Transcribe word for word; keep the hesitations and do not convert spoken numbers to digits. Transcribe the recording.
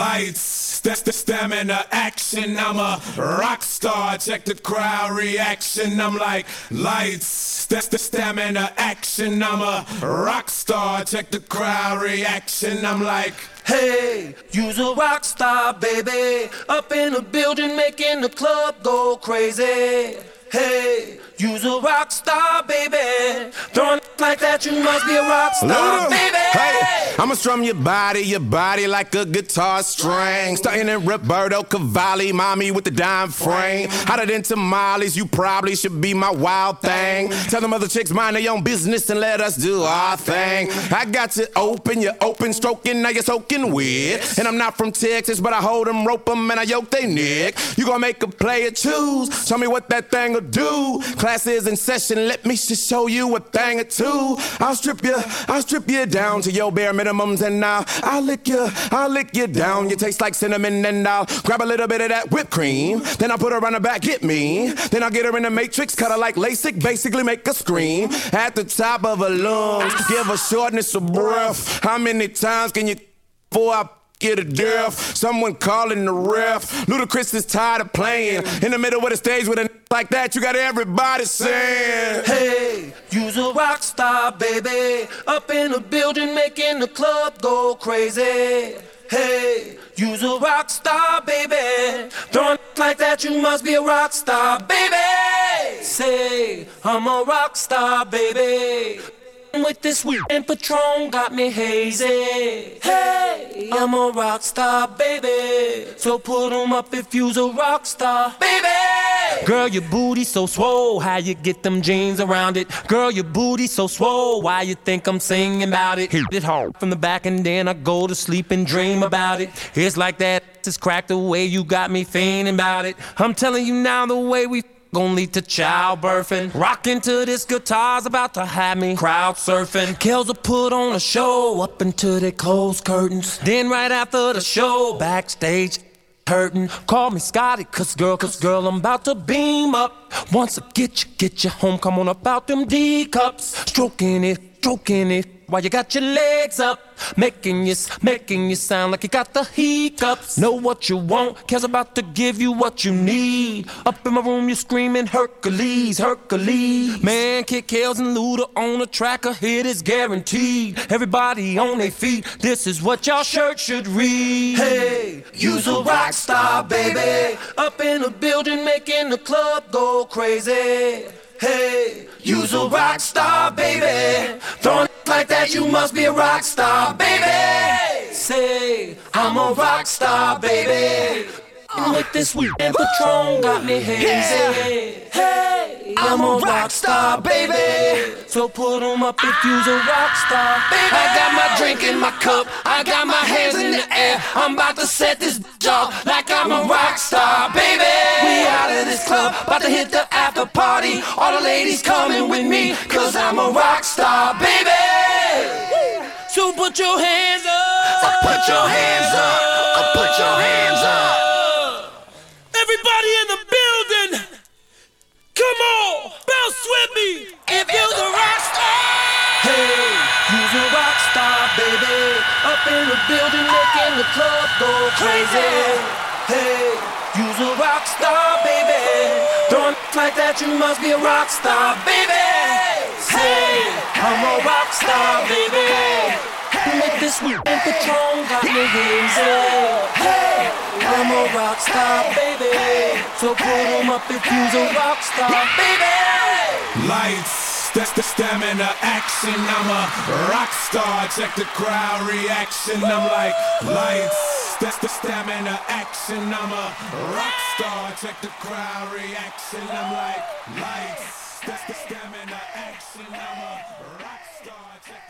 Lights, that's the stamina, action. I'm a rock star. Check the crowd reaction. I'm like, lights, that's the stamina, action. I'm a rock star. Check the crowd reaction. I'm like, hey, you's a rock star, baby. Up in the building, making the club go crazy. Hey, you's a rock star, baby. Throwing it like that, you must be a rock star, baby. Hey, I'ma strum your body, your body like a guitar string. Starting in Roberto Cavalli, mommy with the dime frame. Hotter than tamales, you probably should be my wild thing. Tell them other chicks mind their own business and let us do our thing. I got you open, you're open, stroking, now you're soaking wet. And I'm not from Texas, but I hold them, rope them, and I yoke they neck. You gonna make a player choose, show me what that thing will do. Class is in session, let me just show you a thing or two. I'll strip you, I'll strip you down to your bare minimums, and I'll, I'll lick you, I'll lick you down. You taste like cinnamon, and I'll grab a little bit of that whipped cream. Then I'll put her on her back, get me. Then I'll get her in the matrix, cut her like LASIK, basically make her scream. At the top of her lungs, give her shortness of breath. How many times can you before I get a death? Someone calling the ref. Ludacris is tired of playing in the middle of the stage with a like that. You got everybody saying, hey, you's a rock star, baby. Up in the building, making the club go crazy. Hey, you's a rock star, baby. Throwing it like that, you must be a rock star, baby. Say, I'm a rock star, baby. With this weed and Patron got me hazy. Hey, I'm a rock star, baby. So put 'em up if you's a rock star, baby. Girl, your booty so swole, how you get them jeans around it? Girl, your booty so swole, why you think I'm singing about it? Hit it hard from the back and then I go to sleep and dream about it. It's like that, it's cracked the way you got me fainting about it. I'm telling you now, the way we gon' lead to childbirthing. Rockin' to this guitar's about to have me crowd surfing. Kels will put on a show up until they close curtains. Then right after the show, backstage hurtin'. Call me Scotty, cause girl, cause girl, I'm about to beam up. Once I get you, get you home, come on up out them D-cups. Stroking it, stroking it, while you got your legs up. Making you, making you sound like you got the hiccups. Know what you want, Kel's about to give you what you need. Up in my room, you're screaming Hercules, Hercules. Man, Kid Kels and Luda on a track, a hit is guaranteed. Everybody on their feet, this is what y'all shirt should read. Hey, you's a rock star, baby. Up in the building, making the club go crazy. Hey, you's a rock star, baby. Throwing it like that, you must be a rock star, baby. Say, I'm a rock star, baby. And with this weed and Patron got me hazy. Hey, I'm a rock star, baby. So put 'em up if you's a rock star, baby. I got my drink in my cup, I got my hands in the air. I'm about to set this off like I'm a rock star, baby. We out of this club, about to hit the after party. All the ladies coming with me, cause I'm a rock star, baby. So put your hands up. put your hands up, put your hands up. Everybody in the building, come on, bounce with me. If you're the rock star, hey, you's a rock star, baby. Up in the building, making the club go crazy. Hey, you's a rock star, baby. Throwing it like that, you must be a rock star, baby. Hey, I'm a rock star, baby. With this weed and Patron got me hazy. Hey, I'm a rock star, baby. So put 'em up if you's a rock star, baby. lights, that's the stamina, action. I'm a rock star. Check the crowd reaction. I'm like, lights, that's the stamina, action. I'm a rock star. Check the crowd reaction. I'm like, lights, that's the stamina, action. I'm a rock star. Check